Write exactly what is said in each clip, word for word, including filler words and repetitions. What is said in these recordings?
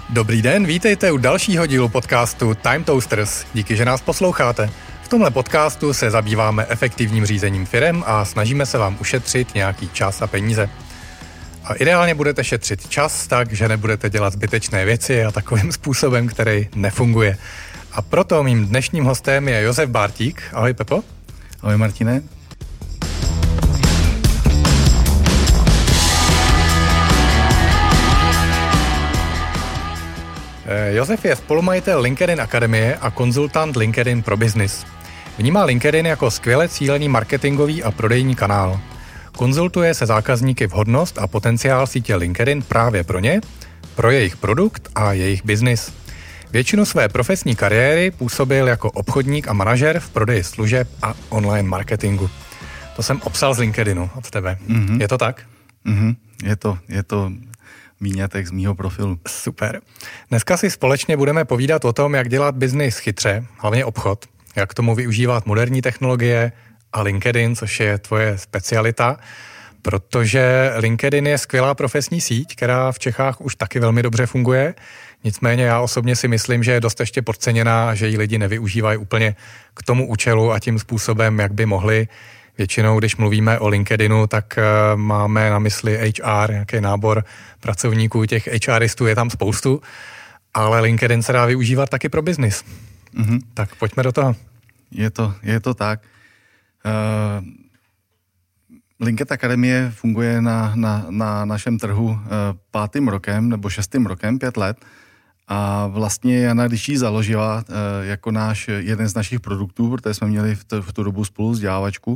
Dobrý den, vítejte u dalšího dílu podcastu Time Toasters. Díky, že nás posloucháte. V tomhle podcastu se zabýváme efektivním řízením firem a snažíme se vám ušetřit nějaký čas a peníze. A ideálně budete šetřit čas tak, že nebudete dělat zbytečné věci a takovým způsobem, který nefunguje. A proto mým dnešním hostem je Josef Bártík. Ahoj Pepo. Ahoj Martine. Josef je spolumajitel LinkedIn Akademie a konzultant LinkedIn pro business. Vnímá LinkedIn jako skvěle cílený marketingový a prodejní kanál. Konzultuje se zákazníky vhodnost a potenciál sítě LinkedIn právě pro ně, pro jejich produkt a jejich biznis. Většinu své profesní kariéry působil jako obchodník a manažer v prodeji služeb a online marketingu. To jsem obsal z LinkedInu od tebe. Mm-hmm. Je to tak? Mm-hmm. Je to, je to výňatek z mýho profilu. Super. Dneska si společně budeme povídat o tom, jak dělat biznis chytře, hlavně obchod, jak k tomu využívat moderní technologie a LinkedIn, což je tvoje specialita, protože LinkedIn je skvělá profesní síť, která v Čechách už taky velmi dobře funguje. Nicméně já osobně si myslím, že je dost ještě podceněná, že ji lidi nevyužívají úplně k tomu účelu a tím způsobem, jak by mohli. Většinou, když mluvíme o LinkedInu, tak máme na mysli H R, nějaký nábor pracovníků, těch HRistů je tam spoustu, ale LinkedIn se dá využívat taky pro biznis. Mm-hmm. Tak pojďme do toho. Je to, je to tak. Uh, LinkedIn Akademie funguje na, na, na našem trhu uh, pátým rokem nebo šestým rokem, pět let. A vlastně Jana, když ji založila uh, jako náš, jeden z našich produktů, protože jsme měli v, t- v tu dobu spolu vzdělávačku, uh,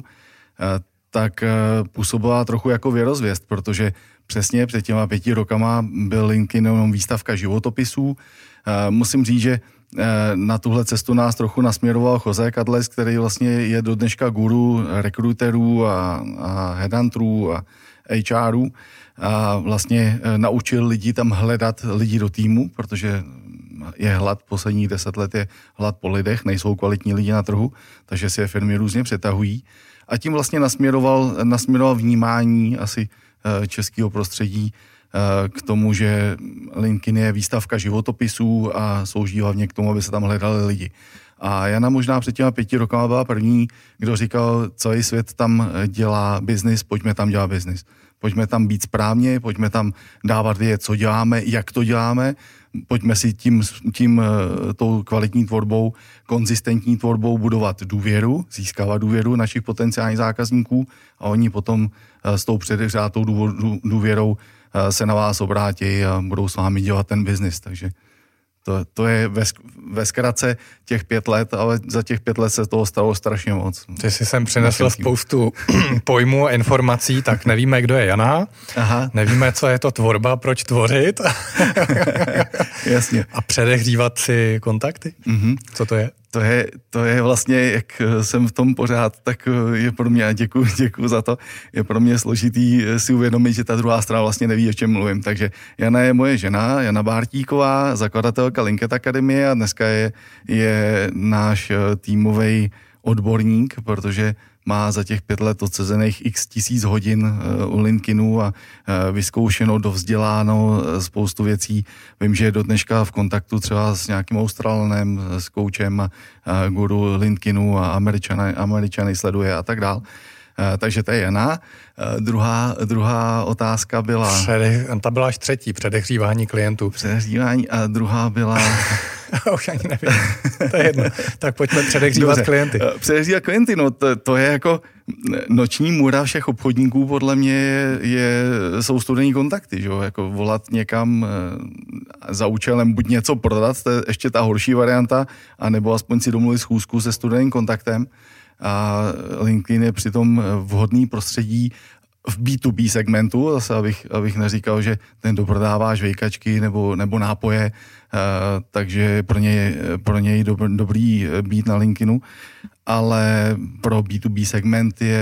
tak uh, působila trochu jako věrozvěst, protože přesně před těma pěti rokama byl LinkedIn jenom výstavka životopisů. Uh, musím říct, že na tuhle cestu nás trochu nasměroval Jose Kadles, který vlastně je do dneška guru rekruterů a, a headhunterů a H Rů a vlastně naučil lidi tam hledat lidi do týmu, protože je hlad, posledních deset let je hlad po lidech, nejsou kvalitní lidi na trhu, takže si je firmy různě přetahují. A tím vlastně nasměroval, nasměroval vnímání asi českého prostředí k tomu, že LinkedIn je výstavka životopisů a slouží hlavně k tomu, aby se tam hledali lidi. A Jana možná před těma pěti rokama byla první, kdo říkal, celý svět tam dělá biznis, pojďme tam dělat biznis. Pojďme tam být správně, pojďme tam dávat vědět, co děláme, jak to děláme, pojďme si tím, tím tou kvalitní tvorbou, konzistentní tvorbou budovat důvěru, získávat důvěru našich potenciálních zákazníků a oni potom s tou předehřátou důvěrou se na vás obrátí a budou s vámi dělat ten biznis, takže to, to je ve, ve zkratce těch pět let, ale za těch pět let se toho stalo strašně moc. Ty jsi sem přinesl spoustu pojmů a informací, tak nevíme, kdo je Jana, Aha. nevíme, co je to tvorba, proč tvořit Jasně. a předehřívat si kontakty. Mm-hmm. Co to je? To je, to je vlastně, jak jsem v tom pořád, tak je pro mě, a děkuju, děkuju za to, je pro mě složitý si uvědomit, že ta druhá strana vlastně neví, o čem mluvím. Takže Jana je moje žena, Jana Bártíková, zakladatelka LinkedIn Akademie a dneska je, je náš týmový odborník, protože má za těch pět let odsezených x tisíc hodin u LinkedInu a vyzkoušeno, dovzděláno spoustu věcí. Vím, že je do dneška v kontaktu třeba s nějakým Australanem, s koučem a guru LinkedInu a Američany, Američany sleduje a tak dál. Takže to je Jana. Druhá, druhá otázka byla... Předech, ta byla až třetí, předehřívání klientů. Předehřívání a druhá byla... Už ani nevím, to je jedno. Tak pojďme předehřívat Dobře. klienty. Předehřívat klienty, no to, to je jako noční můra všech obchodníků, podle mě je, je, jsou studenní kontakty, že jo, jako volat někam za účelem buď něco prodat, to je ještě ta horší varianta, anebo aspoň si domluvit schůzku se studenným kontaktem. A LinkedIn je přitom vhodný prostředí v bé dvě bé segmentu, zase abych, abych neříkal, že ten doprodává žvejkačky nebo, nebo nápoje, uh, takže pro něj, pro něj dob, dobrý být na LinkedInu, ale pro bé dvě bé segment je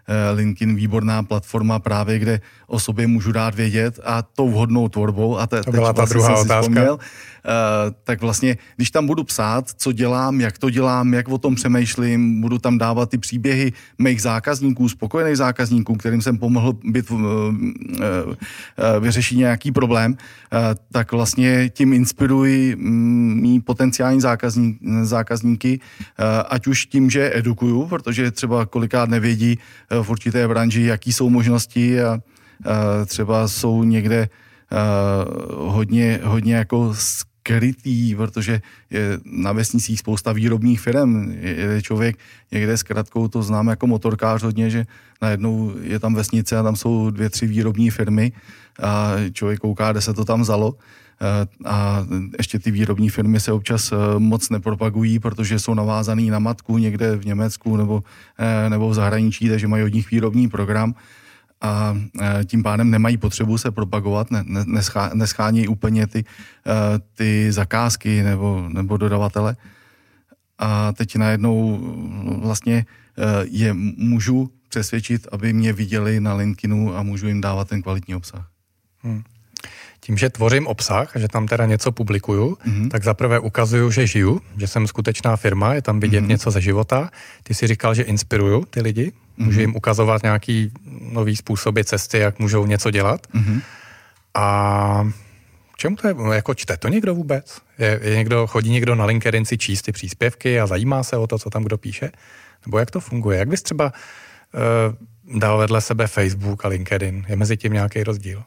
LinkedIn výborná platforma právě, kde o sobě můžu dát vědět a tou vhodnou tvorbou, a te, to byla ta vlastně druhá jsem otázka. Si vzpomněl, uh, tak vlastně, když tam budu psát, co dělám, jak to dělám, jak o tom přemýšlím, budu tam dávat ty příběhy mých zákazníků, spokojených zákazníků, kterým jsem pomohl být, uh, uh, uh, vyřešit nějaký problém, uh, tak vlastně tím inspiruji um, mý potenciální zákazník, zákazníky, uh, ať už tím, že edukuju, protože třeba kolikrát nevědí uh, v určité branži, jaký jsou možnosti a uh, třeba jsou někde uh, hodně, hodně jako skrytý, protože je na vesnicích spousta výrobních firm. Je člověk někde s kratkou, to znám jako motorkář hodně, že najednou je tam vesnice a tam jsou dvě, tři výrobní firmy a člověk kouká, kde se to tam vzalo. A ještě ty výrobní firmy se občas moc nepropagují, protože jsou navázaný na matku někde v Německu nebo, nebo v zahraničí, takže mají od nich výrobní program a tím pádem nemají potřebu se propagovat, ne, neschá, neschání úplně ty, ty zakázky nebo, nebo dodavatele. A teď najednou vlastně je můžu přesvědčit, aby mě viděli na LinkedInu a můžu jim dávat ten kvalitní obsah. Hmm. Tím, že tvořím obsah, že tam teda něco publikuju, mm-hmm. tak zaprvé ukazuju, že žiju, že jsem skutečná firma, je tam vidět mm-hmm. něco ze života. Ty si říkal, že inspiruju ty lidi, mm-hmm. můžu jim ukazovat nějaký nový způsoby, cesty, jak můžou něco dělat. Mm-hmm. A čemu to je? Jako čte to někdo vůbec? Je, je někdo, chodí někdo na LinkedIn si číst ty příspěvky a zajímá se o to, co tam kdo píše? Nebo jak to funguje? Jak bys třeba uh, dal vedle sebe Facebook a LinkedIn? Je mezi tím nějaký rozdíl?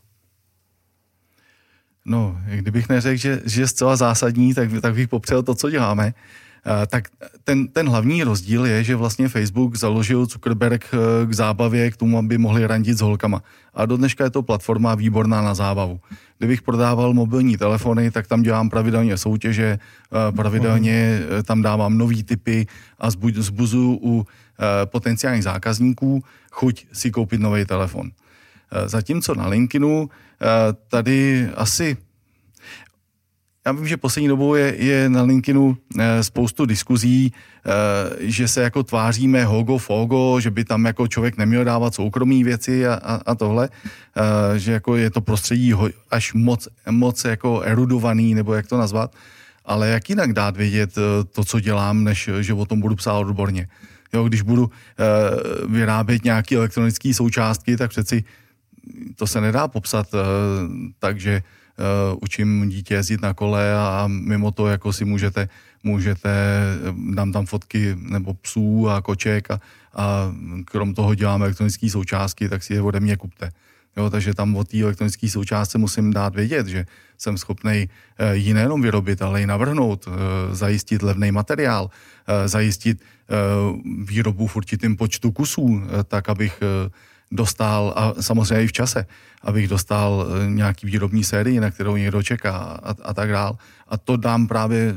No, kdybych neřekl, že, že je zcela zásadní, tak, tak bych popřel to, co děláme. Uh, tak ten, ten hlavní rozdíl je, že vlastně Facebook založil Zuckerberg k zábavě, k tomu, aby mohli randit s holkama. A do dneška je to platforma výborná na zábavu. Kdybych prodával mobilní telefony, tak tam dělám pravidelně soutěže, uh, pravidelně uh, tam dávám nový typy a zbuzuju u uh, potenciálních zákazníků chuť si koupit nový telefon. Zatímco na LinkedInu tady asi, já vím, že poslední dobou je, je na LinkedInu spoustu diskuzí, že se jako tváříme hogo fogo, že by tam jako člověk neměl dávat soukromý věci a, a, a tohle, že jako je to prostředí až moc, moc jako erudovaný, nebo jak to nazvat, ale jak jinak dát vědět to, co dělám, než že o tom budu psát odborně. Jo, když budu vyrábět nějaké elektronické součástky, tak přeci to se nedá popsat uh, tak, že uh, učím dítě jezdit na kole a mimo to jako si můžete, můžete dám tam fotky nebo psů a koček a, a krom toho děláme elektronické součástky, tak si je ode mě kupte. Jo, takže tam o té elektronické součástce musím dát vědět, že jsem schopnej uh, ji nejenom vyrobit, ale i navrhnout, uh, zajistit levný materiál, uh, zajistit uh, výrobu v určitém počtu kusů, uh, tak abych uh, dostal, a samozřejmě i v čase, abych dostal nějaký výrobní sérii, na kterou někdo čeká a, a tak dál. A to dám právě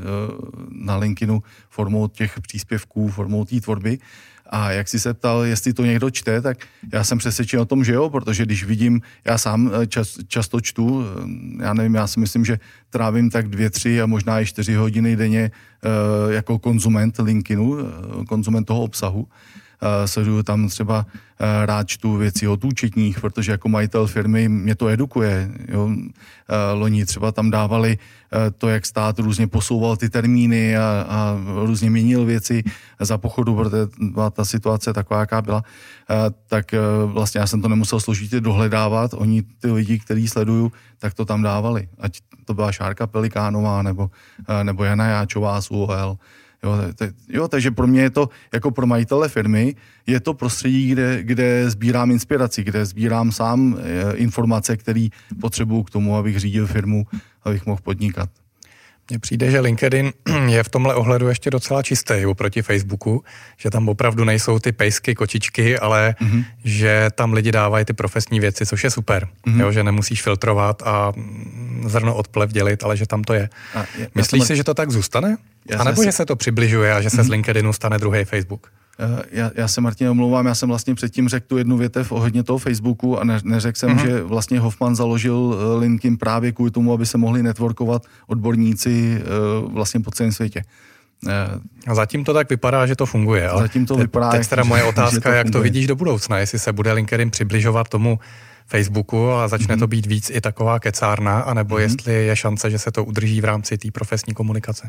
na LinkedInu formou těch příspěvků, formou té tvorby. A jak jsi se ptal, jestli to někdo čte, tak já jsem přesvědčen o tom, že jo, protože když vidím, já sám čas, často čtu, já nevím, já si myslím, že trávím tak dvě, tři a možná i čtyři hodiny denně jako konzument LinkedInu, konzument toho obsahu. Uh, sleduju tam třeba uh, rád čtu věci od účetních, protože jako majitel firmy mě to edukuje. Jo. Uh, loni třeba tam dávali uh, to, jak stát různě posouval ty termíny a, a různě měnil věci za pochodu, protože byla ta situace taková, jaká byla. Uh, tak uh, vlastně já jsem to nemusel složitě dohledávat. Oni, ty lidi, který sleduju, tak to tam dávali. Ať to byla Šárka Pelikánová nebo, uh, nebo Jana Jáčová z U O L. Jo, te, jo, takže pro mě je to, jako pro majitele firmy, je to prostředí, kde, kde sbírám inspiraci, kde sbírám sám e, informace, které potřebuju k tomu, abych řídil firmu, abych mohl podnikat. Mně přijde, že LinkedIn je v tomhle ohledu ještě docela čistý oproti Facebooku, že tam opravdu nejsou ty pejsky, kočičky, ale mm-hmm. že tam lidi dávají ty profesní věci, což je super. Mm-hmm. Jo, že nemusíš filtrovat a zrno od plev dělit, ale že tam to je. A je Myslíš si, že to tak zůstane? A nebo že se to přibližuje a že se mm-hmm. z LinkedInu stane druhý Facebook? Já, já se, Martin, omlouvám, já jsem vlastně předtím řekl tu jednu větev ohledně toho Facebooku a ne, neřekl jsem, mm-hmm. že vlastně Hoffman založil LinkedIn právě kvůli tomu, aby se mohli networkovat odborníci vlastně po celém světě. A zatím to tak vypadá, že to funguje. Ale zatím to vypadá, teď teda moje otázka, to jak to vidíš do budoucna, jestli se bude LinkedIn přibližovat tomu Facebooku a začne mm-hmm. to být víc i taková kecárna, anebo mm-hmm. jestli je šance, že se to udrží v rámci té profesní komunikace.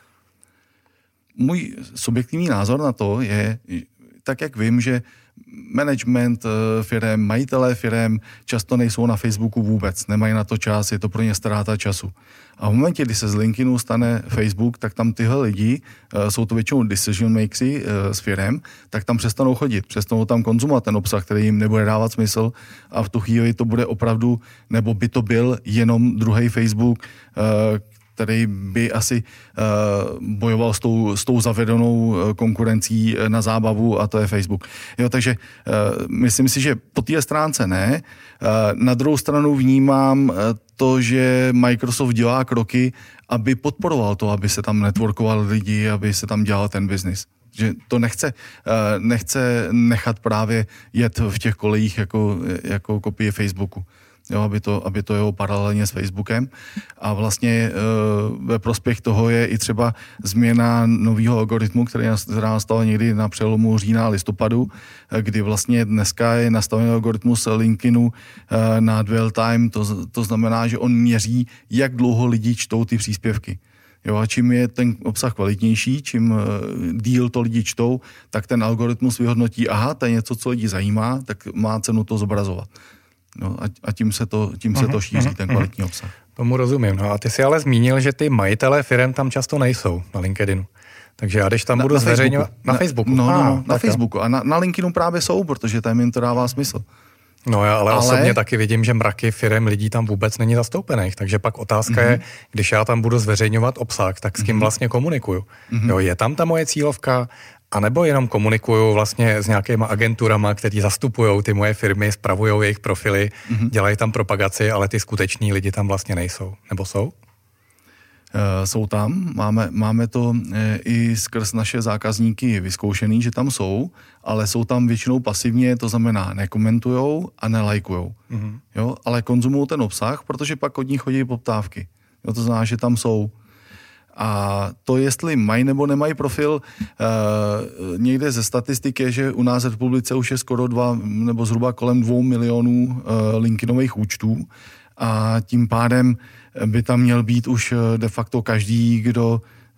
Můj subjektivní názor na to je, tak jak vím, že management firem, majitelé firem často nejsou na Facebooku vůbec, nemají na to čas, je to pro ně ztráta času. A v momentě, kdy se z LinkedInu stane Facebook, tak tam tyhle lidi, jsou to většinou decision makersy z firem, tak tam přestanou chodit, přestanou tam konzumovat ten obsah, který jim nebude dávat smysl a v tu chvíli to bude opravdu, nebo by to byl jenom druhý Facebook, který by asi uh, bojoval s tou, s tou zavedenou konkurencí na zábavu a to je Facebook. Jo, takže uh, myslím si, že po té stránce ne. Uh, na druhou stranu vnímám uh, to, že Microsoft dělá kroky, aby podporoval to, aby se tam networkovali lidi, aby se tam dělal ten biznis. Že to nechce, uh, nechce nechat právě jet v těch kolejích jako, jako kopie Facebooku. Jo, aby to, aby to jelo paralelně s Facebookem. A vlastně e, ve prospěch toho je i třeba změna nového algoritmu, který nastal někdy na přelomu října a listopadu, kdy vlastně dneska je nastavený algoritmus LinkedInu e, na dwell time, to, to znamená, že on měří, jak dlouho lidi čtou ty příspěvky. Jo, a čím je ten obsah kvalitnější, čím díl to lidi čtou, tak ten algoritmus vyhodnotí, aha, to je něco, co lidi zajímá, tak má cenu to zobrazovat. No a, a tím se to, tím se to šíří, ten kvalitní obsah. Tomu rozumím. No a ty jsi ale zmínil, že ty majitelé firem tam často nejsou na LinkedInu. Takže já když tam na, budu na zveřejňovat... Facebooku. Na, na Facebooku. No, no, ah, no na Facebooku. A na, na LinkedInu právě jsou, protože tam jim to dává smysl. No já ale, ale osobně taky vidím, že mraky firem lidí tam vůbec není zastoupených. Takže pak otázka mm-hmm. je, když já tam budu zveřejňovat obsah, tak s kým mm-hmm. vlastně komunikuju? Mm-hmm. Jo, je tam ta moje cílovka? A nebo jenom komunikuju vlastně s nějakýma agenturama, kteří zastupují ty moje firmy, spravují jejich profily, mm-hmm. dělají tam propagaci, ale ty skuteční lidi tam vlastně nejsou. Nebo jsou? Uh, jsou tam. Máme, máme to uh, i skrz naše zákazníky vyzkoušený, že tam jsou, ale jsou tam většinou pasivně, to znamená nekomentujou a nelajkujou. Mm-hmm. Jo, ale konzumují ten obsah, protože pak od nich chodí poptávky. Jo, to znamená, že tam jsou. A to, jestli mají nebo nemají profil, eh, někde ze statistiky je, že u nás v republice už je skoro dva, nebo zhruba kolem dvou milionů eh, LinkedInových účtů a tím pádem by tam měl být už de facto každý, kdo,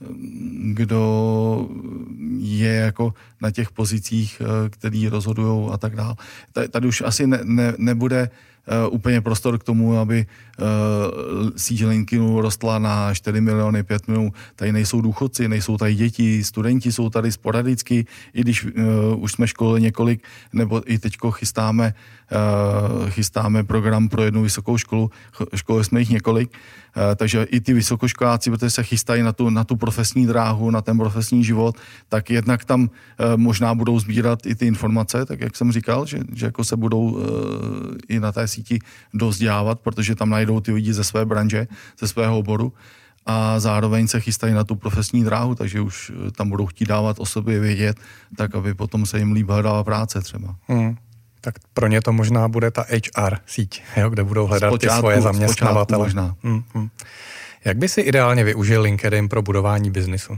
kdo je jako na těch pozicích, který rozhodujou a tak dále. Tady už asi ne, ne, nebude Uh, úplně prostor k tomu, aby uh, síť LinkedInu rostla na čtyři miliony, pět milionů. Tady nejsou důchodci, nejsou tady děti, studenti jsou tady sporadicky, i když uh, už jsme školili několik, nebo i teďko chystáme, uh, chystáme program pro jednu vysokou školu, školili jsme jich několik, uh, takže i ty vysokoškoláci, protože se chystají na tu, na tu profesní dráhu, na ten profesní život, tak jednak tam uh, možná budou sbírat i ty informace, tak jak jsem říkal, že, že jako se budou uh, i na té síti dost dělávat, protože tam najdou ty lidi ze své branže, ze svého oboru a zároveň se chystají na tu profesní dráhu, takže už tam budou chtít dávat o sobě vědět, tak aby potom se jim líp hledala práce třeba. Hmm. Tak pro ně to možná bude ta H R síť, jo, kde budou hledat zpočátku, ty svoje zaměstnavatele. Hmm, hmm. Jak by si ideálně využil LinkedIn pro budování biznisu?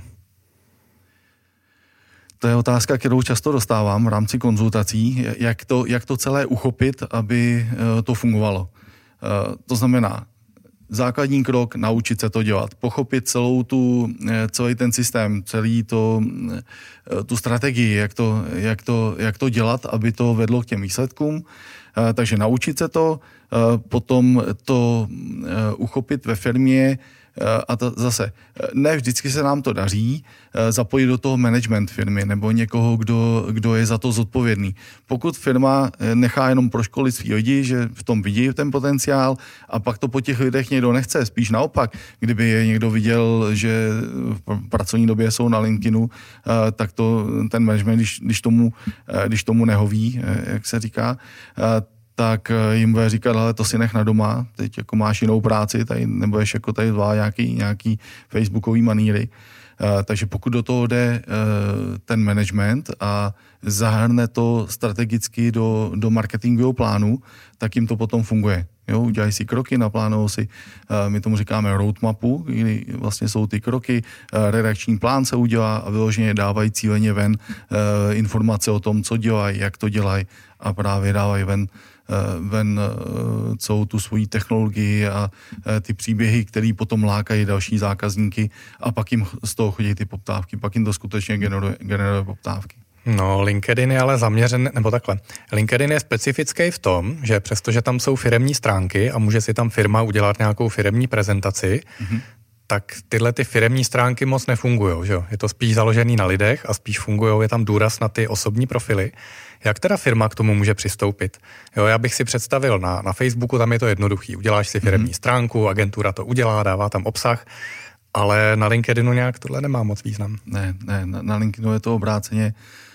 To je otázka, kterou často dostávám v rámci konzultací, jak to, jak to celé uchopit, aby to fungovalo. To znamená, základní krok, naučit se to dělat, pochopit celou tu, celý ten systém, celý to, tu strategii, jak to, jak, to, jak to dělat, aby to vedlo k těm výsledkům. Takže naučit se to, potom to uchopit ve firmě. A to zase, ne vždycky se nám to daří zapojit do toho management firmy nebo někoho, kdo, kdo je za to zodpovědný. Pokud firma nechá jenom proškolit svý lidi, že v tom vidí ten potenciál a pak to po těch lidech někdo nechce, spíš naopak, kdyby je někdo viděl, že v pracovní době jsou na LinkedInu, tak to ten management, když, když, tomu, když tomu nehoví, jak se říká, tak jim bude říkat, ale to si nech na doma, teď jako máš jinou práci, tady nebudeš jako tady zvládat nějaký, nějaký facebookový maníry. Uh, takže pokud do toho jde uh, ten management a zahrne to strategicky do, do marketingového plánu, tak jim to potom funguje. Jo, udělají si kroky, naplánují si, my tomu říkáme roadmapu, kdy vlastně jsou ty kroky, redakční plán se udělá a vyloženě dávají cíleně ven informace o tom, co dělají, jak to dělají a právě dávají ven, ven celou tu svoji technologii a ty příběhy, které potom lákají další zákazníky a pak jim z toho chodí ty poptávky, pak jim to skutečně generuje, generuje poptávky. No, LinkedIn je ale zaměřen, nebo takhle. LinkedIn je specifický v tom, že přestože tam jsou firemní stránky a může si tam firma udělat nějakou firemní prezentaci, mm-hmm. tak tyhle ty firemní stránky moc nefungují, že jo? Je to spíš založený na lidech a spíš fungují, je tam důraz na ty osobní profily. Jak teda firma k tomu může přistoupit? Jo, já bych si představil, na, na Facebooku tam je to jednoduchý. Uděláš si firemní mm-hmm. stránku, agentura to udělá, dává tam obsah, ale na LinkedInu nějak tohle nemá moc význam. Ne, ne, na, na LinkedInu je to obráceně.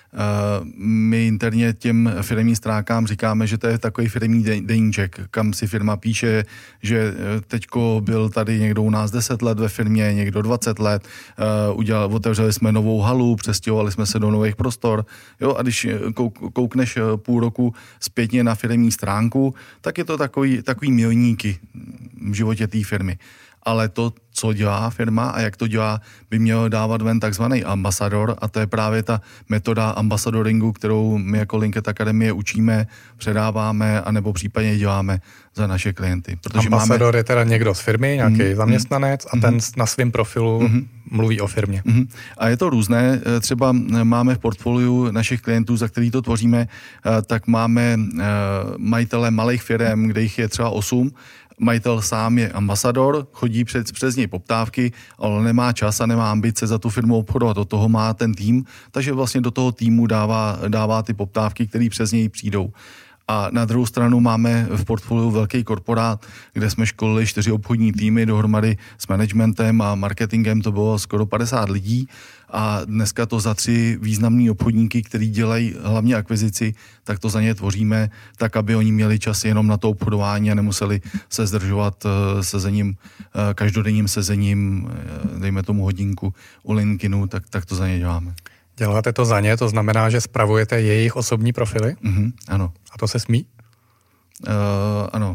Uh, my interně těm firemním stránkám říkáme, že to je takový firemní deníček, kam si firma píše, že teďko byl tady někdo u nás deset let ve firmě, někdo dvacet let, uh, udělal, otevřeli jsme novou halu, přestěhovali jsme se do nových prostor, jo, a když kouk, koukneš půl roku zpětně na firemní stránku, tak je to takový, takový milníky v životě té firmy. Ale to, co dělá firma a jak to dělá, by měl dávat ven takzvaný ambasador a to je právě ta metoda ambasadoringu, kterou my jako Linked Akademie učíme, předáváme anebo případně děláme za naše klienty. Protože ambasador máme... je teda někdo z firmy, nějaký mm, zaměstnanec a mm, ten na svém profilu mm, mluví o firmě. Mm, a je to různé. Třeba máme v portfoliu našich klientů, za který to tvoříme, tak máme majitele malých firem, kde jich je třeba osm. Majitel sám je ambasador, chodí před, přes něj poptávky, ale nemá čas a nemá ambice za tu firmu obchodovat. Do toho má ten tým, takže vlastně do toho týmu dává, dává ty poptávky, které přes něj přijdou. A na druhou stranu máme v portfoliu velký korporát, kde jsme školili čtyři obchodní týmy dohromady s managementem a marketingem, to bylo skoro padesát lidí a dneska to za tři významný obchodníky, který dělají hlavně akvizici, tak to za ně tvoříme, tak aby oni měli čas jenom na to obchodování a nemuseli se zdržovat sezením, každodenním sezením, dejme tomu hodinku u LinkedInu, tak, tak to za ně děláme. Děláte to za ně, to znamená, že spravujete jejich osobní profily? Mm-hmm, ano. A to se smí? Uh, ano.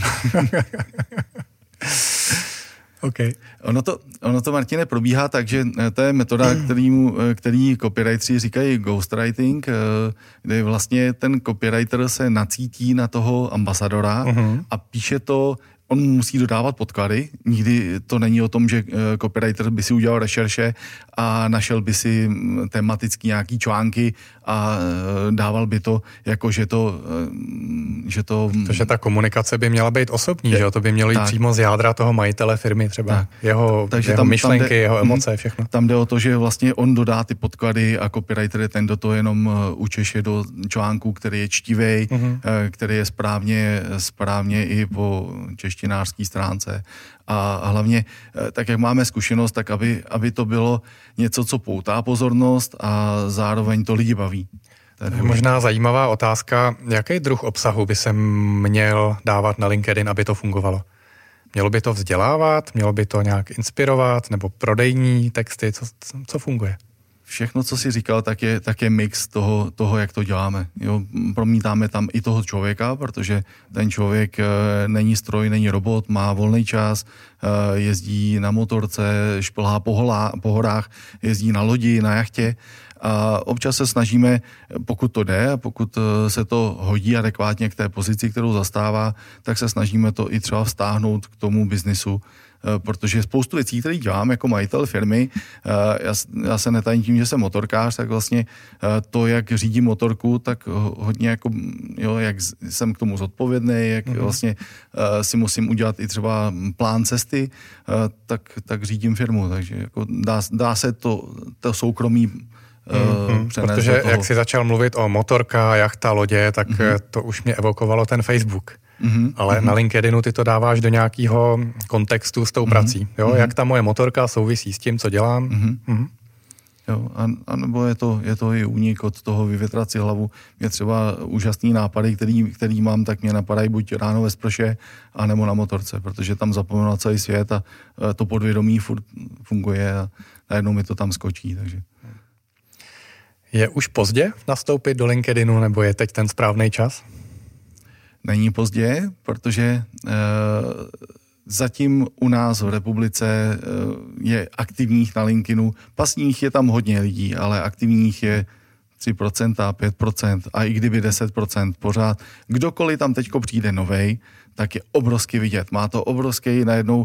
Okay. Ono to, ono to, Martine, probíhá tak, že to je metoda, kterýmu, který copywriteri říkají ghostwriting, kde vlastně ten copywriter se nacítí na toho ambasadora uh-huh. a píše to. On musí dodávat podklady, nikdy to není o tom, že copywriter by si udělal rešerše a našel by si tematicky nějaký články a dával by to, jako že to... Že to Takže ta komunikace by měla být osobní, je, že to by mělo jít tak. přímo z jádra toho majitele firmy třeba. Tak. Jeho, jeho tam, myšlenky, tam jde, jeho emoce, všechno. Tam jde o to, že vlastně on dodá ty podklady a copywriter je ten, kdo to jenom učeše do článku, který je čtivej, uh-huh. který je správně, správně i po češtinářské stránce. A hlavně, tak jak máme zkušenost, tak aby, aby to bylo něco, co poutá pozornost a zároveň to lidi baví. To je možná zajímavá otázka, jaký druh obsahu by se měl dávat na LinkedIn, aby to fungovalo? Mělo by to vzdělávat, mělo by to nějak inspirovat, nebo prodejní texty, co, co funguje? Všechno, co jsi říkal, tak je, tak je mix toho, toho, jak to děláme. Jo, promítáme tam i toho člověka, protože ten člověk e, není stroj, není robot, má volný čas, e, jezdí na motorce, šplhá po, holá, po horách, jezdí na lodi, na jachtě. A občas se snažíme, pokud to jde, pokud se to hodí adekvátně k té pozici, kterou zastává, tak se snažíme to i třeba vztáhnout k tomu biznisu, protože spoustu věcí, které dělám jako majitel firmy, já, já se netajím tím, že jsem motorkář, tak vlastně to, jak řídím motorku, tak hodně jako, jo, jak jsem k tomu zodpovědný, jak mm-hmm. vlastně si musím udělat i třeba plán cesty, tak, tak řídím firmu, takže jako dá, dá se to, to soukromí Mm-hmm, protože jak jsi začal mluvit o motorka, jachta, lodě, tak mm-hmm. to už mě evokovalo ten Facebook. Mm-hmm. Ale mm-hmm. na LinkedInu ty to dáváš do nějakého kontextu s tou mm-hmm. prací. Jo? Mm-hmm. Jak ta moje motorka souvisí s tím, co dělám. Mm-hmm. Mm-hmm. Jo, a, a nebo je to, je to i únik od toho vyvětrat si hlavu. Mě třeba úžasný nápady, který, který mám, tak mě napadají buď ráno ve sprše, anebo na motorce, protože tam zapomenu na celý svět a to podvědomí furt funguje a najednou mi to tam skočí, takže... Je už pozdě nastoupit do LinkedInu, nebo je teď ten správný čas? není pozdě, protože uh, zatím u nás v republice je aktivních na LinkedInu, pasních je tam hodně lidí, ale aktivních je tři procenta, pět procent a i kdyby deset procent pořád. Kdokoliv tam teďko přijde novej, tak je obrovsky vidět. Má to obrovský najednou uh,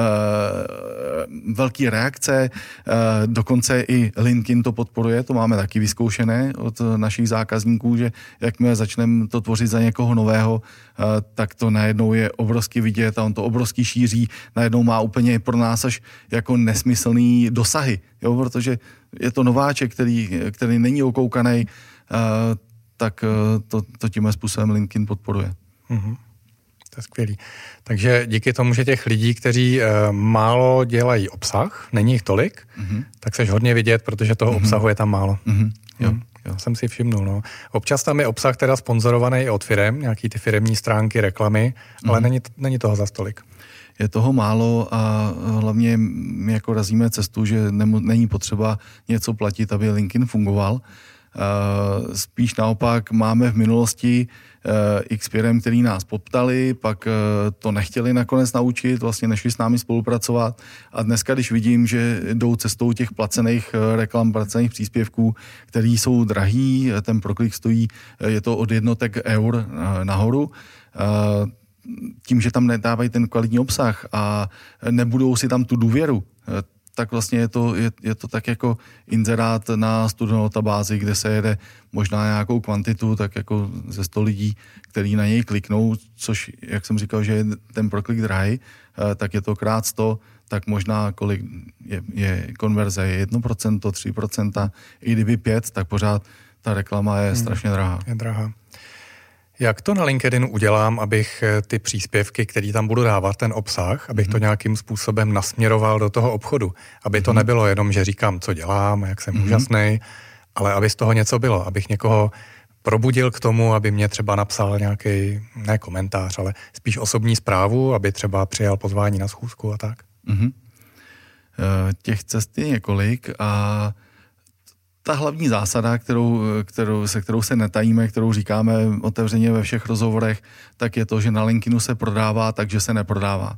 velký reakce, uh, dokonce i LinkedIn to podporuje, to máme taky vyzkoušené od našich zákazníků, že jakmile začneme to tvořit za někoho nového, uh, tak to najednou je obrovsky vidět a on to obrovsky šíří, najednou má úplně pro nás až jako nesmyslný dosahy, jo, protože je to nováček, který, který není okoukaný, uh, tak uh, to, to tímhle způsobem LinkedIn podporuje. Mm-hmm. To je skvělý. Takže díky tomu, že těch lidí, kteří e, málo dělají obsah, není jich tolik, mm-hmm. tak seš hodně vidět, protože toho mm-hmm. obsahu je tam málo. Mm-hmm. Jo, mm. jo. Jsem si všimnul. No. Občas tam je obsah teda sponzorovaný i od firem, nějaký ty firemní stránky, reklamy, mm-hmm. ale není, není toho zas tolik. Je toho málo a hlavně my jako razíme cestu, že nemu, není potřeba něco platit, aby LinkedIn fungoval. Uh, spíš naopak máme v minulosti uh, x firem, který nás poptali, pak uh, to nechtěli nakonec naučit, vlastně nešli s námi spolupracovat a dneska, když vidím, že jdou cestou těch placených uh, reklam, placených příspěvků, který jsou drahý, ten proklik stojí, uh, je to od jednotek eur uh, nahoru, uh, tím, že tam nedávají ten kvalitní obsah a nebudou si tam tu důvěru, uh, tak vlastně je to, je, je to tak jako inzerát na studenou databázi, kde se jede možná nějakou kvantitu, tak jako ze sto lidí, který na něj kliknou, což, jak jsem říkal, že je ten proklik drahý, tak je to krát sto, tak možná kolik je, je konverze, je jedno procento, tři procenta, i kdyby pět, tak pořád ta reklama je hmm. strašně drahá. Je drahá. Jak to na LinkedInu udělám, abych ty příspěvky, které tam budu dávat, ten obsah, abych to nějakým způsobem nasměroval do toho obchodu? Aby to nebylo jenom, že říkám, co dělám, jak jsem mm-hmm. úžasnej, ale aby z toho něco bylo, abych někoho probudil k tomu, aby mě třeba napsal nějaký, ne komentář, ale spíš osobní zprávu, aby třeba přijal pozvání na schůzku a tak. Mm-hmm. Těch cest je několik a ta hlavní zásada, kterou, kterou, se kterou se netajíme, kterou říkáme otevřeně ve všech rozhovorech, tak je to, že na LinkedInu se prodává, takže se neprodává.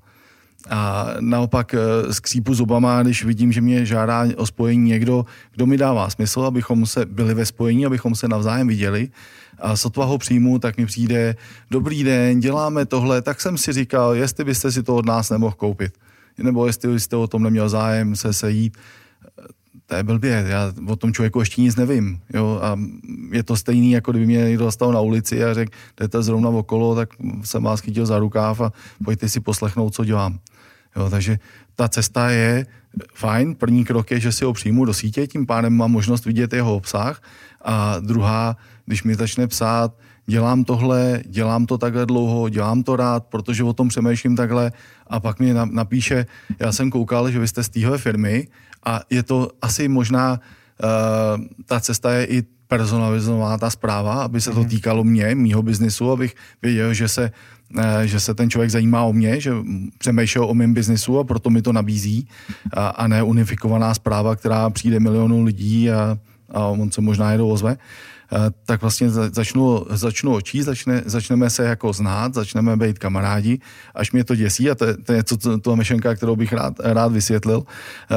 A naopak skřípu zubama, když vidím, že mě žádá o spojení někdo, kdo mi dává smysl, abychom se byli ve spojení, abychom se navzájem viděli. A sotva ho přijmu, tak mi přijde, dobrý den, děláme tohle, tak jsem si říkal, jestli byste si to od nás nemohl koupit. Nebo jestli byste o tom neměl zájem se sejít. To je blbě, já o tom člověku ještě nic nevím, jo, a je to stejný, jako kdyby mě někdo dostal na ulici a řekl, jdete zrovna okolo, tak jsem vás chytil za rukáv a pojďte si poslechnout, co dělám. Jo, takže ta cesta je fajn, první krok je, že si ho přijmu do sítě, tím pádem mám možnost vidět jeho obsah a druhá, když mi začne psát, dělám tohle, dělám to takhle dlouho, dělám to rád, protože o tom přemýšlím takhle a pak mi napíše, já jsem koukal, že vy jste z téhle firmy a je to asi možná, uh, ta cesta je i personalizovaná ta zpráva, aby se to týkalo mě, mýho biznisu, abych věděl, že se, uh, že se ten člověk zajímá o mě, že přemýšlel o mém biznisu a proto mi to nabízí a, a ne unifikovaná zpráva, která přijde milionu lidí a, a on se možná jedou ozve. Tak vlastně začnu, začnu očí, začne, začneme se jako znát, začneme být kamarádi, až mě to děsí a to, to je něco, to myšlenka, kterou bych rád, rád vysvětlil.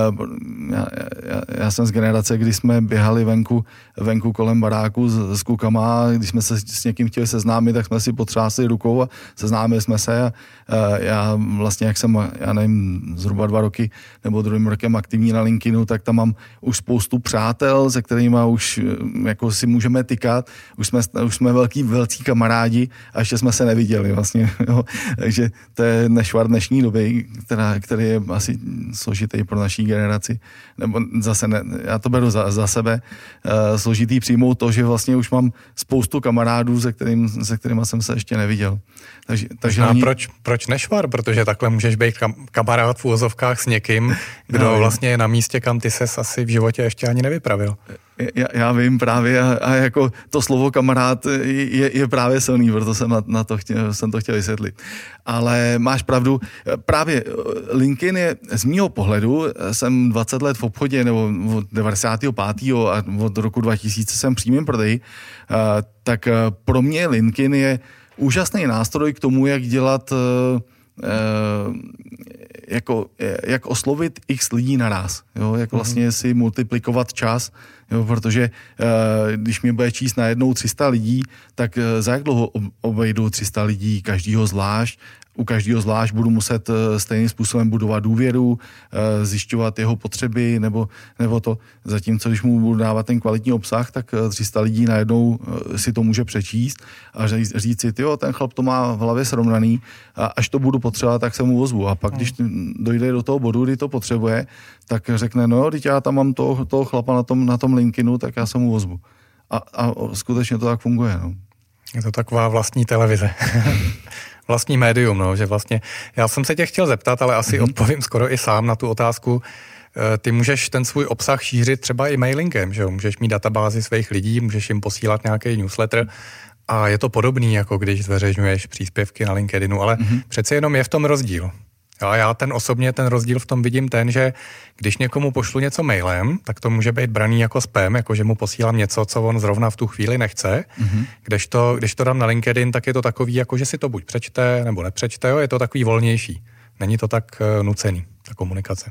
Já, já, já jsem z generace, kdy jsme běhali venku, venku kolem baráku s, s klukama, když jsme se s někým chtěli seznámit, tak jsme si potřásli rukou a seznámili jsme se a já vlastně, jak jsem, já nevím, zhruba dva roky nebo druhým rokem aktivní na LinkedInu, tak tam mám už spoustu přátel, se kterými už jako si můžeme tykat, už jsme, už jsme velký, velcí kamarádi a ještě jsme se neviděli vlastně, jo. Takže to je nešvar dnešní doby, která, který je asi složitý pro naší generaci, nebo zase ne, já to beru za, za sebe, uh, složitý přijmout to, že vlastně už mám spoustu kamarádů, se, kterým, se kterýma jsem se ještě neviděl. Takže, takže a oni... proč, proč nešvar? Protože takhle můžeš být kam, kamarád v úvozovkách s někým, kdo no, vlastně je na místě, kam ty ses asi v životě ještě ani nevypravil. Já, já vím právě a, a jako to slovo kamarád je, je právě silný, proto jsem na, na to chtěl, jsem to chtěl vysvětlit. Ale máš pravdu, právě LinkedIn je z mýho pohledu, jsem dvacet let v obchodě, nebo od devadesátého pátého a od roku dva tisíce jsem přímým prodej, tak pro mě LinkedIn je úžasný nástroj k tomu, jak dělat, jako, jak oslovit x lidí naraz, jo, jak vlastně si multiplikovat čas, jo, protože když mě bude číst najednou tři sta lidí, tak za jak dlouho obejdu tři sta lidí, každýho zvlášť, u každého zvlášť budu muset stejným způsobem budovat důvěru, zjišťovat jeho potřeby, nebo, nebo to. Zatímco, když mu budu dávat ten kvalitní obsah, tak tři sta lidí najednou si to může přečíst a říct si, tyjo, ten chlap to má v hlavě srovnaný a až to budu potřebovat, tak se mu ozvu. A pak, když dojde do toho bodu, kdy to potřebuje, tak řekne, no, teď já tam mám toho, toho chlapa na tom, na tom LinkedInu, tak já se mu ozvu. A, a skutečně to tak funguje, no. Je to taková vlastní televize. Vlastní médium, no, že vlastně, já jsem se tě chtěl zeptat, ale asi mm-hmm. odpovím skoro i sám na tu otázku. Ty můžeš ten svůj obsah šířit třeba i mailingem, že jo? Můžeš mít databázi svých lidí, můžeš jim posílat nějaký newsletter a je to podobný, jako když zveřejňuješ příspěvky na LinkedInu, ale mm-hmm. přece jenom je v tom rozdíl. A já ten osobně ten rozdíl v tom vidím ten, že když někomu pošlu něco mailem, tak to může být braný jako spam, jako že mu posílám něco, co on zrovna v tu chvíli nechce. Mm-hmm. Když to, když to dám na LinkedIn, tak je to takový, jako že si to buď přečte, nebo nepřečte, jo, je to takový volnější. Není to tak uh, nucený, ta komunikace.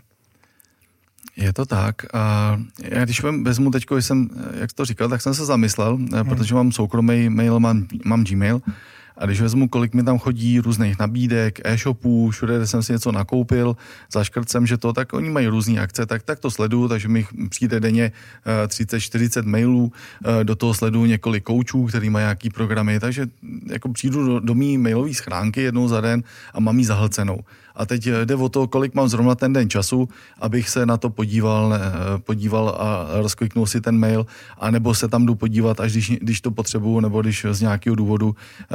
Je to tak. A já když vezmu teď, když jsem, jak to říkal, tak jsem se zamyslel, hmm. protože mám soukromý mail, mám, mám Gmail. A když vezmu, kolik mi tam chodí různých nabídek, e-shopů, všude, kde jsem si něco nakoupil, zaškrt jsem, že to, tak oni mají různé akce, tak, tak to sleduju, takže mi přijde denně třicet čtyřicet mailů, do toho sleduju několik koučů, který mají nějaký programy, takže jako přijdu do, do mý mailové schránky jednou za den a mám ji zahlcenou. A teď jde o to, kolik mám zrovna ten den času, abych se na to podíval, ne, podíval a rozkliknul si ten mail, anebo se tam jdu podívat, až když, když to potřebuju, nebo když z nějakého důvodu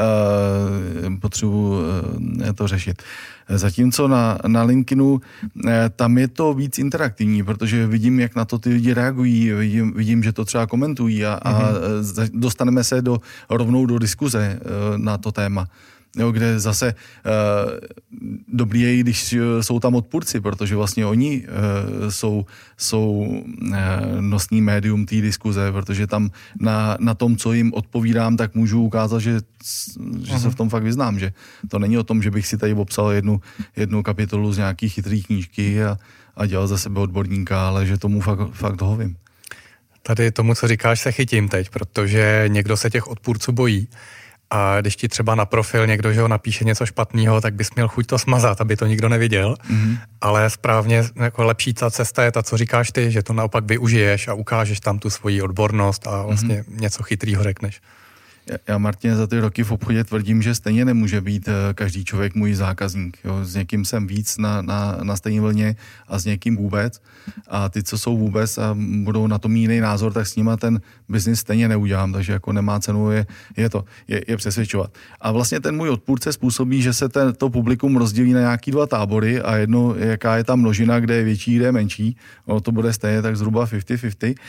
uh, potřebuji uh, to řešit. Zatímco na, na LinkedInu uh, tam je to víc interaktivní, protože vidím, jak na to ty lidi reagují, vidím, vidím že to třeba komentují a, mm-hmm. a dostaneme se do, rovnou do diskuze uh, na to téma. Jo, kde zase uh, dobrý je, když jsou tam odpůrci, protože vlastně oni uh, jsou, jsou uh, nosný médium té diskuze, protože tam na, na tom, co jim odpovídám, tak můžu ukázat, že, že se v tom fakt vyznám, že to není o tom, že bych si tady obsal jednu, jednu kapitolu z nějaký chytrý knížky a, a dělal za sebe odborníka, ale že tomu fakt, fakt dohovím. Tady tomu, co říkáš, se chytím teď, protože někdo se těch odpůrců bojí. A když ti třeba na profil někdo, že ho napíše něco špatného, tak bys měl chuť to smazat, aby to nikdo neviděl. Mm-hmm. Ale správně jako lepší ta cesta je ta, co říkáš ty, že to naopak využiješ a ukážeš tam tu svoji odbornost a vlastně mm-hmm. něco chytrýho řekneš. Já, Martin, za ty roky v obchodě tvrdím, že stejně nemůže být každý člověk můj zákazník. Jo. S někým jsem víc na, na, na stejné vlně a s někým vůbec. A ty, co jsou vůbec a budou na tom jiný názor, tak s nima ten biznis stejně neudělám, takže jako nemá cenu je, je to, je, je přesvědčovat. A vlastně ten můj odpůrce způsobí, že se ten, to publikum rozdělí na nějaký dva tábory a jedno, jaká je ta množina, kde je větší, kde je menší. Ono to bude stejně tak zhruba padesát na padesát.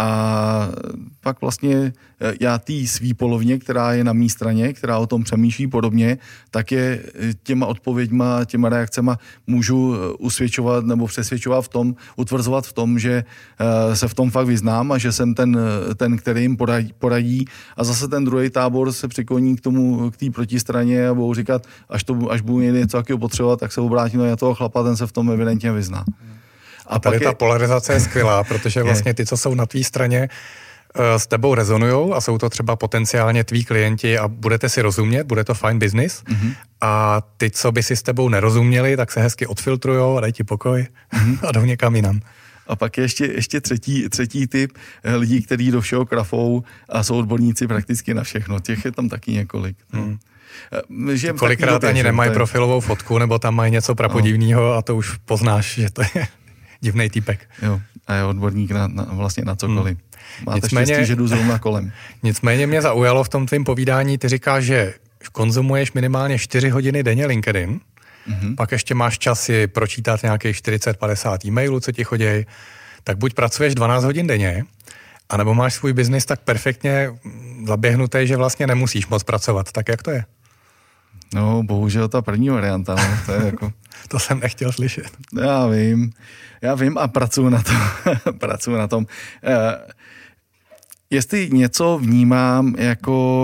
A pak vlastně já tý svý polovně, která je na mý straně, která o tom přemýšlí podobně, tak je těma odpověďma, těma reakcema můžu usvědčovat nebo přesvědčovat v tom, utvrzovat v tom, že se v tom fakt vyznám a že jsem ten, ten který jim poradí, poradí. A zase ten druhý tábor se přikloní k tomu, k té protistraně a budou říkat, až, to, až budu něco takového potřebovat, tak se obrátím na toho chlapa, ten se v tom evidentně vyzná. A tady ta je... polarizace je skvělá, protože vlastně ty, co jsou na tvý straně, s tebou rezonujou a jsou to třeba potenciálně tví klienti a budete si rozumět, bude to fajn business. Mm-hmm. A ty, co by si s tebou nerozuměli, tak se hezky odfiltrujou a dají ti pokoj mm-hmm. a jdou někam jinam. A pak je ještě, ještě třetí, třetí typ lidí, kteří do všeho krafou a jsou odborníci prakticky na všechno. Těch je tam taky několik. Mm. Kolikrát ani nemají profilovou fotku, nebo tam mají něco prapodivného no. a to už poznáš, že to je divnej týpek. Jo, a je odborník na, na, vlastně na cokoliv. Hmm. Máte nicméně, štěstí, že jdu zrovna kolem. Nicméně mě zaujalo v tom tvým povídání, ty říkáš, že konzumuješ minimálně čtyři hodiny denně LinkedIn, mm-hmm. pak ještě máš čas si pročítat nějakých čtyřicet padesát e-mailů, co ti chodí, tak buď pracuješ dvanáct hodin denně, anebo máš svůj biznis tak perfektně zaběhnutý, že vlastně nemusíš moc pracovat. Tak jak to je? No, bohužel ta první varianta, no, to je jako... To jsem nechtěl slyšet. Já vím, já vím a pracuji na tom. pracuji na tom. Uh, jestli něco vnímám jako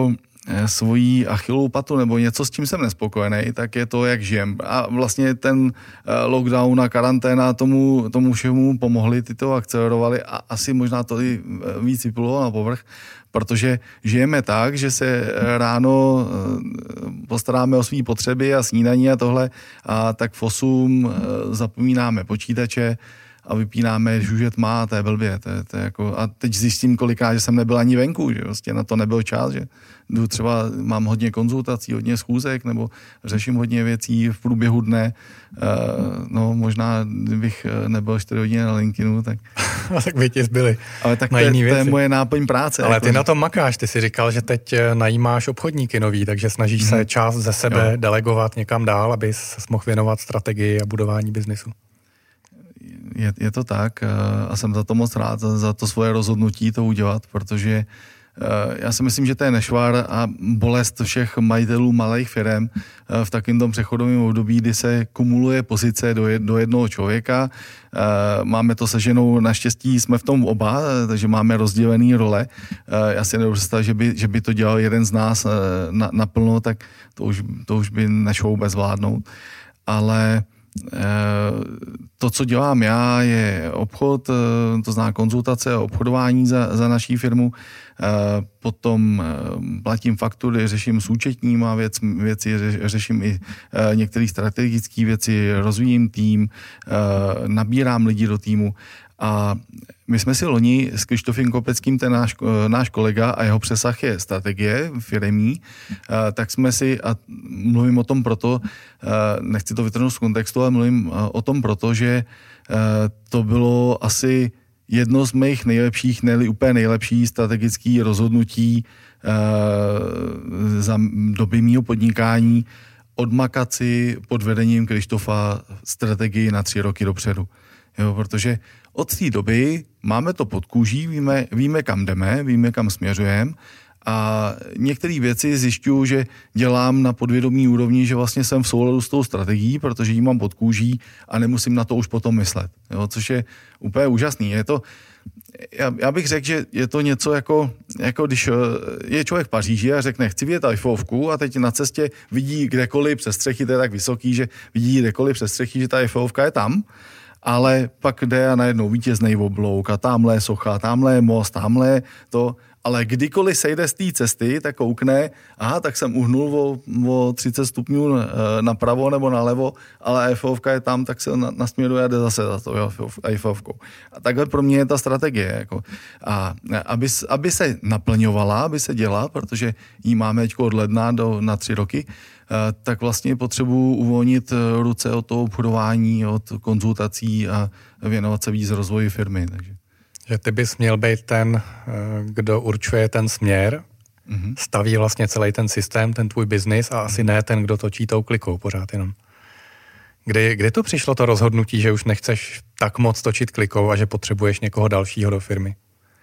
svojí Achillovou patu nebo něco, s čím jsem nespokojený, tak je to, jak žijem. A vlastně ten lockdown a karanténa tomu, tomu všemu pomohli, ty to akcelerovali a asi možná to i víc vyplulo na povrch, protože žijeme tak, že se ráno postaráme o své potřeby a snídaní a tohle a tak v osm zapomínáme počítače a vypínáme, když už je tma, to je blbě. To je, to je jako, a teď zjistím kolikrát, že jsem nebyl ani venku, že vlastně na to nebyl čas, že jdu třeba, mám hodně konzultací, hodně schůzek, nebo řeším hodně věcí v průběhu dne. Uh, no možná, kdybych nebyl čtyři hodiny na LinkedInu, tak... tak by ti zbyli. Ale tak to je, to je moje náplň práce. Ale jako, ty na tom makáš, ty si říkal, že teď najímáš obchodníky nový, takže snažíš hmm. se část ze sebe jo. delegovat někam dál, aby se mohl věnovat strategii a budování biznisu. Je, je to tak a jsem za to moc rád, za, za to svoje rozhodnutí to udělat, protože já si myslím, že to je nešvar a bolest všech majitelů malých firem v takovém tom přechodovém období, kdy se kumuluje pozice do, jed, do jednoho člověka. Máme to se ženou, naštěstí jsme v tom oba, takže máme rozdělený role. Já si nedovedu představit, že by, že by to dělal jeden z nás na, naplno, tak to už, to už by nešlo vůbec zvládnout. Ale to, co dělám já, je obchod, to znamená konzultace a obchodování za, za naší firmu. Potom platím faktury, řeším s účetníma věc, věci, řeším i některé strategické věci, rozvíjím tým, nabírám lidi do týmu. A my jsme si loni s Krištofem Kopeckým, ten náš, náš kolega a jeho přesah je strategie firemní, tak jsme si, a mluvím o tom proto, nechci to vytrhnout z kontextu, ale mluvím o tom proto, že to bylo asi jedno z mých nejlepších, ne úplně nejlepší strategických rozhodnutí za doby mýho podnikání, odmakat si pod vedením Krištofa strategii na tři roky dopředu. Jo, protože od té doby máme to pod kůží, víme, víme kam jdeme, víme kam směřujeme a některé věci zjišťuju, že dělám na podvědomí úrovni, že vlastně jsem v souladu s tou strategií, protože ji mám pod kůží a nemusím na to už potom myslet. Jo, což je úplně úžasný. Je to, já, já bych řekl, že je to něco jako, jako když je člověk v Paříži a řekne, chci vidět Eiffelovku a teď na cestě vidí kdekoliv přes střechy, to je tak vysoký, že vidí kdekoliv přes střechy, že ta Eiffelovka je tam. Ale pak jde a najednou vítěznej oblouk a tamhle je socha, tamhle je most, tamhle je to, ale kdykoliv sejde z té cesty, tak koukne, aha, tak jsem uhnul o, o třicet stupňů napravo nebo nalevo, ale Eiffelovka je tam, tak se nasměruje a jde zase za to Eiffelovkou. A takhle pro mě je ta strategie. Jako. A aby, aby se naplňovala, aby se dělala, protože ji máme teď od ledna do, na tři roky, tak vlastně potřebuji uvolnit ruce od toho obchodování, od konzultací a věnovat se víc rozvoji firmy. Takže. Že ty bys měl být ten, kdo určuje ten směr, mm-hmm. staví vlastně celý ten systém, ten tvůj biznis a asi ne ten, kdo točí tou klikou pořád jenom. Kdy, kdy to přišlo to rozhodnutí, že už nechceš tak moc točit klikou a že potřebuješ někoho dalšího do firmy?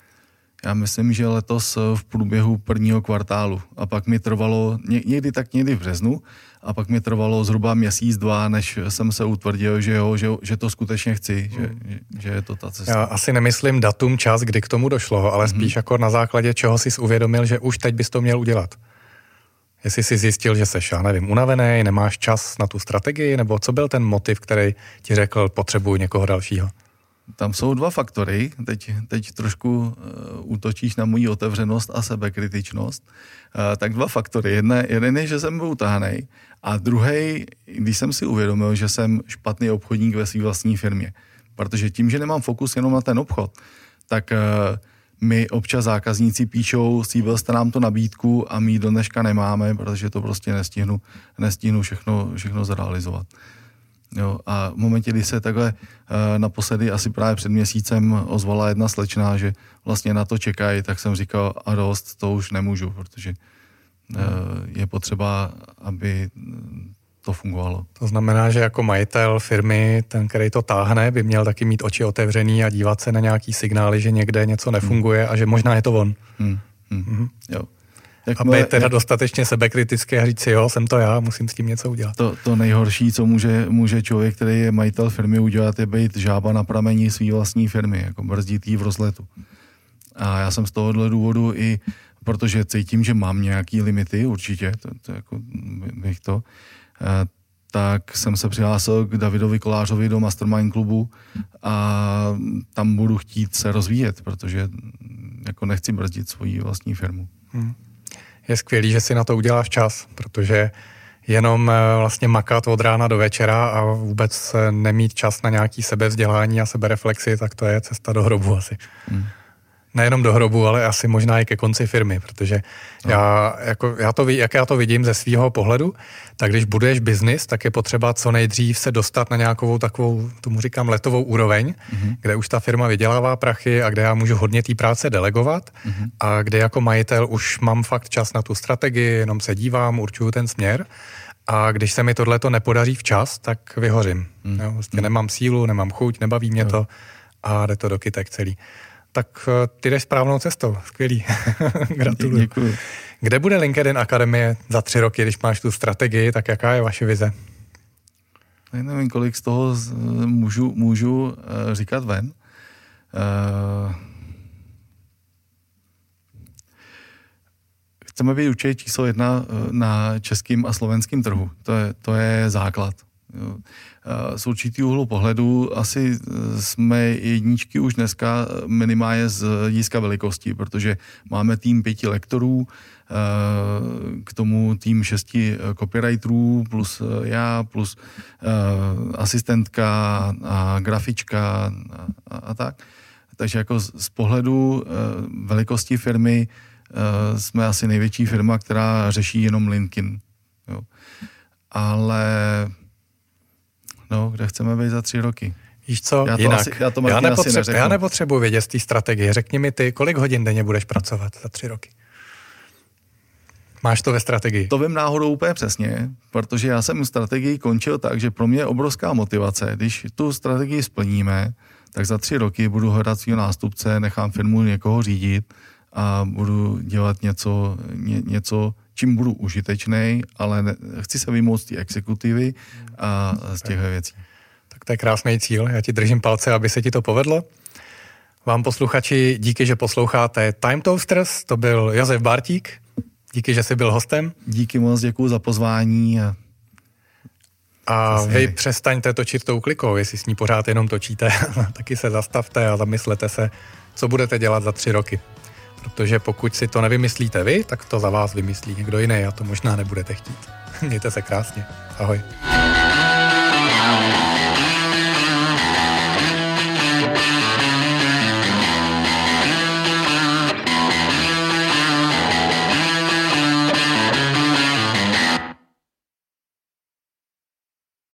Já myslím, že letos v průběhu prvního kvartálu. A pak mi trvalo, někdy tak někdy v březnu, a pak mi trvalo zhruba měsíc, dva, než jsem se utvrdil, že jo, že, že to skutečně chci, že, že je to ta cesta. Já asi nemyslím datum, čas, kdy k tomu došlo, ale spíš mm-hmm. jako na základě čeho jsi uvědomil, že už teď bys to měl udělat. Jestli jsi zjistil, že seš, já nevím, unavený, nemáš čas na tu strategii, nebo co byl ten motiv, který ti řekl, potřebuji někoho dalšího? Tam jsou dva faktory. Teď, teď trošku uh, útočíš na moji otevřenost a sebekritičnost. Uh, tak dva faktory. Jedna, jeden je, že jsem byl utahanej a druhý, když jsem si uvědomil, že jsem špatný obchodník ve své vlastní firmě. Protože tím, že nemám fokus jenom na ten obchod, tak uh, mi občas zákazníci píšou, slíbil jste nám to nabídku a my do dneška nemáme, protože to prostě nestihnu, nestihnu všechno, všechno zrealizovat. Jo, a v momentě, kdy se takhle uh, naposledy asi právě před měsícem ozvala jedna slečna, že vlastně na to čekají, tak jsem říkal, a dost, to už nemůžu, protože uh, je potřeba, aby to fungovalo. To znamená, že jako majitel firmy, ten, který to táhne, by měl taky mít oči otevřený a dívat se na nějaký signály, že někde něco nefunguje hmm. a že možná je to on. Hmm. Hmm. Hmm. Jo. Jak aby teda jak... dostatečně sebekriticky a říct si, jo, jsem to já, musím s tím něco udělat. To, to nejhorší, co může, může člověk, který je majitel firmy, udělat, je být žába na pramení své vlastní firmy, jako brzdit jí v rozletu. A já jsem z tohohle důvodu i protože cítím, že mám nějaký limity, určitě, to, to jako bych to, tak jsem se přihlásil k Davidovi Kolářovi do Mastermind klubu a tam budu chtít se rozvíjet, protože jako nechci brzdit svoji vlastní firmu. Hmm. Je skvělý, že si na to uděláš čas, protože jenom vlastně makat od rána do večera a vůbec nemít čas na nějaký sebevzdělání a sebereflexi, tak to je cesta do hrobu asi. Hmm. Nejenom do hrobu, ale asi možná i ke konci firmy, protože no. já, jako, já to, jak já to vidím ze svého pohledu, tak když buduješ biznis, tak je potřeba co nejdřív se dostat na nějakou takovou, tomu říkám, letovou úroveň, mm-hmm. kde už ta firma vydělává prachy a kde já můžu hodně té práce delegovat mm-hmm. a kde jako majitel už mám fakt čas na tu strategii, jenom se dívám, určuju ten směr a když se mi tohleto nepodaří včas, tak vyhořím. Mm-hmm. Jo, vlastně mm-hmm. nemám sílu, nemám chuť, nebaví mě no. to a jde to do kytek celý. Tak ty jdeš správnou cestou. Skvělý. Gratuluju. Děkuji. Kde bude LinkedIn Akademie za tři roky, když máš tu strategii, tak jaká je vaše vize? Já nevím, kolik z toho můžu, můžu říkat ven. Chceme být určitě číslo jedna na českém a slovenském trhu. To je, to je základ. Z určitý úhlu pohledu asi jsme jedničky už dneska minimálně z hlediska velikosti, protože máme tým pěti lektorů, k tomu tým šesti copywriterů, plus já, plus asistentka a grafička a, a, a tak. Takže jako z pohledu velikosti firmy jsme asi největší firma, která řeší jenom LinkedIn. Jo. Ale no, kde chceme být za tři roky? Víš co, já to jinak. Asi, já, to já, nepotřebuji, já nepotřebuji vědět z té strategie. Řekni mi ty, kolik hodin denně budeš pracovat za tři roky? Máš to ve strategii? To vím náhodou úplně přesně, protože já jsem strategii končil tak, že pro mě je obrovská motivace. Když tu strategii splníme, tak za tři roky budu hledat svýho nástupce, nechám firmu někoho řídit a budu dělat něco, ně, něco čím budu užitečnej, ale ne, chci se vymoct z té exekutivy a z těch věcí. Tak to je krásný cíl. Já ti držím palce, aby se ti to povedlo. Vám posluchači, díky, že posloucháte Time Toasters. To byl Josef Bártík. Díky, že jsi byl hostem. Díky moc, děkuju za pozvání. A, a vy přestaňte točit tou klikou, jestli s ní pořád jenom točíte. Taky se zastavte a zamyslete se, co budete dělat za tři roky. Protože pokud si to nevymyslíte vy, tak to za vás vymyslí někdo jiný a to možná nebudete chtít. Mějte se krásně. Ahoj.